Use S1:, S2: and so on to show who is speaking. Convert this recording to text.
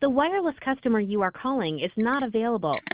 S1: The wireless customer you are calling is not available.